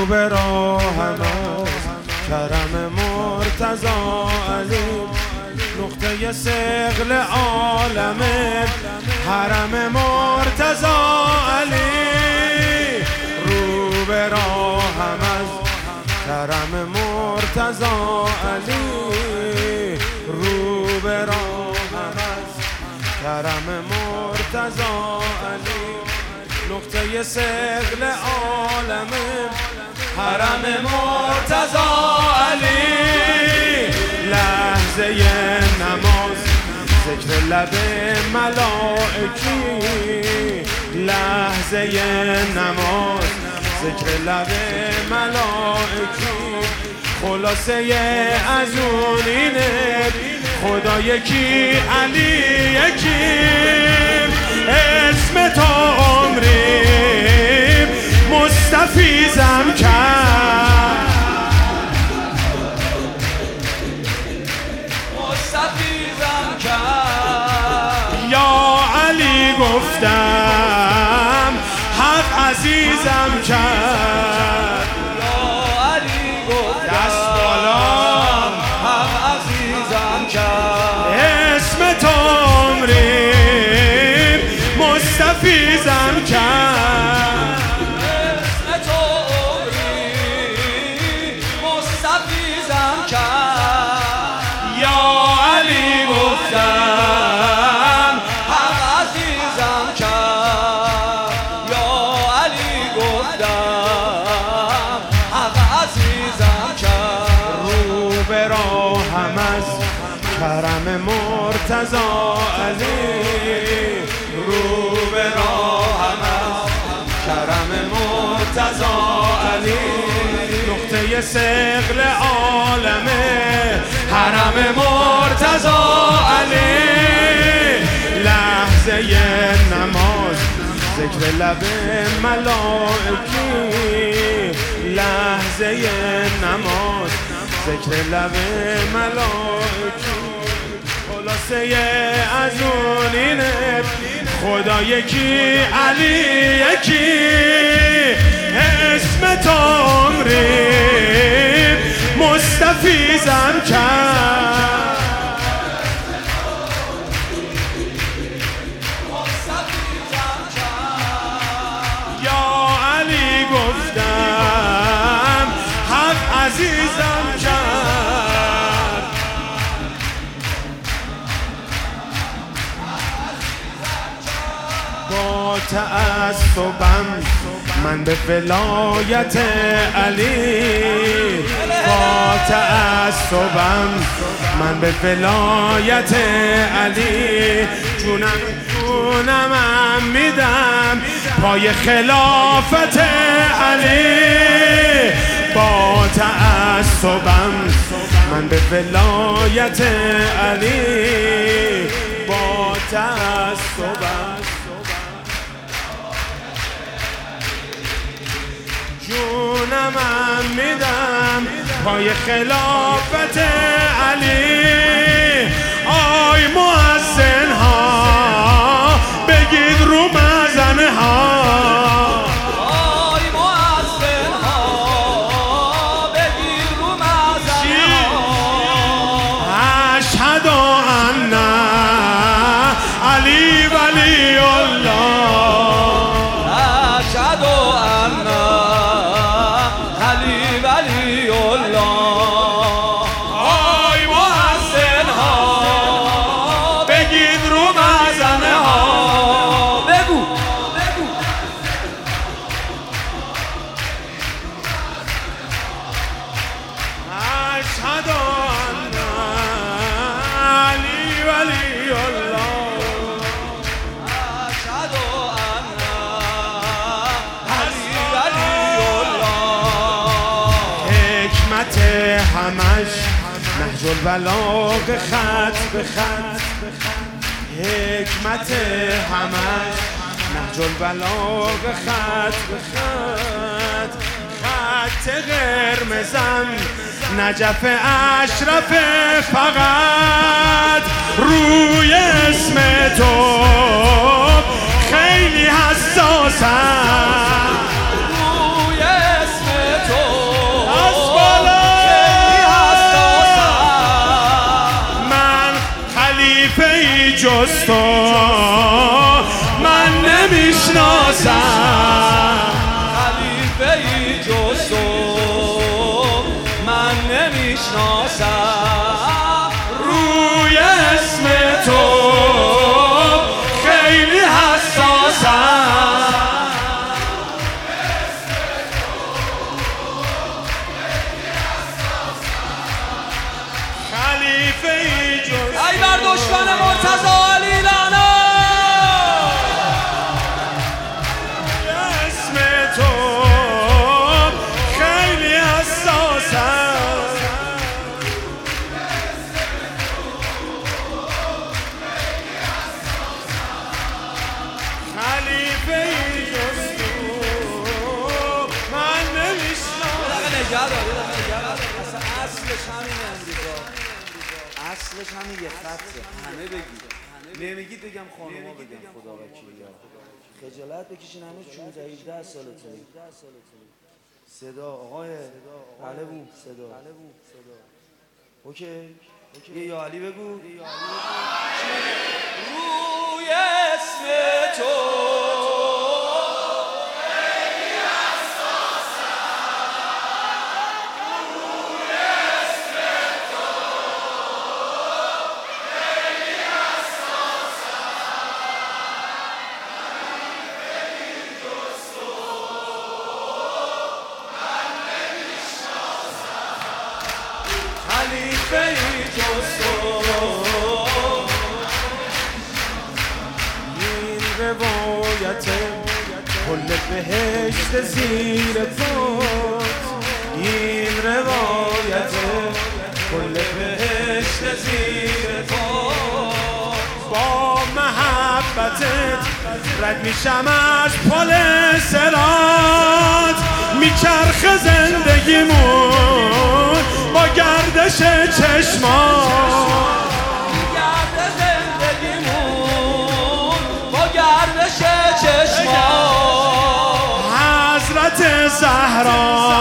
به راهم از کرم مرتضی علی، نقطه ثقل عالم حرم مرتضی علی. رو به راهم از کرم مرتضی علی، رو به راهم از کرم مرتضی علی، نقطه ثقل عالم حرم مرتضی علی. لحظه نماز ذکر لب ملائکی، لحظه نماز ذکر لب ملائکی. خلاصه از اون اینه خدا یکی علی یکی. اسم تو عمریم مستفیزم کرد، مستفیزم کرد. یا علی گفتم حق عزیزم کرد. یا علی گفتم دست بالا حق عزیزم کرد. اسم تو عمریم مستفیزم کرد. اسم تو عمری مستفیزم کرد. یا علی گفتم حق عزیزم کرد. یا علی گفتم حق عزیزم کرد. رو به راهم از کرم مرتضی علی، رو به راهم از کرم مرتضی علی، نقطه ثقل عالم حرم مرتضی علی. لحظه نماز ذکر لب ملائکی، لحظه نماز ذکر لب ملائکی. خلاصه از اون اینه خدا یکی علی یکی. اسم تو عمریم مستفیزم کرد. یا علی گفتم حق عزیزم کرد. با تعصبم من به ولایت علی، با تعصبم من به ولایت علی. جونمم میدم پای خلافت علی. با تعصبم من به ولایت علی، با تعصبم جونمم میدم پای خلافت علی. آی مؤذن ها بگید رو مزنه ها، آی مؤذن ها بگید رو مزنه ها. اشهد ان علی ولی الله، اشهد ان علی ولی الله. آی مؤذن ها بگید رو مزنه ها. بگو بگو. اشهد ان علی ولی الله، اشهد ان علی ولی الله. حکمت همش نهج البلاغ خط به خط، حکمت همش نهج البلاغ خط به خط. خط قرمزم نجف اشرف فقط. روی اسم تو خیلی حساسم، روی اسم تو جز تو من نمیشناسم، خلیفه ای جز تو من نمیشناسم. روی اسم تو خیلی حساسم، خلیفه ای جز ای بر دشمن مرتضی علی لعنت. اسم تو خیلی حساسم، خلیفه ای جز تو من نمیشناسم. نگه دار. اصلش همین امریکا، اصلش همین یه خطه. همه بگید، نمیگید بگم خانوما بگم خدا وکیلی. خجالت بکشین، همه 16-17 سالتونی. صدا آقای طالبو، صدا اوکی. یه یا علی بگو. روی اسم تو خلیفه ای جز تو. این روایت کل بهشت زیر پات، این روایت کل بهشت زیر پات. با محبتت رد میشم از پل صراط، میچرخ زندگیمون با گردش چشمان، گردش زندگیمون با گردش چشمان. حضرت زهرا